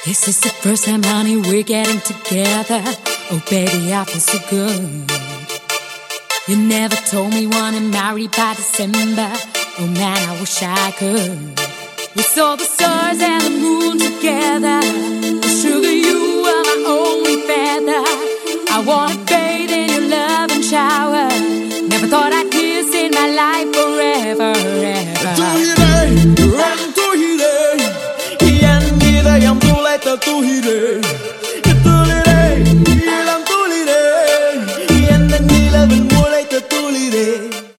This is the first time, honey, we're getting together. Oh, baby, I feel so good. You never told me wanna marry by December. Oh man, I wish I could. We saw the stars and the moon together.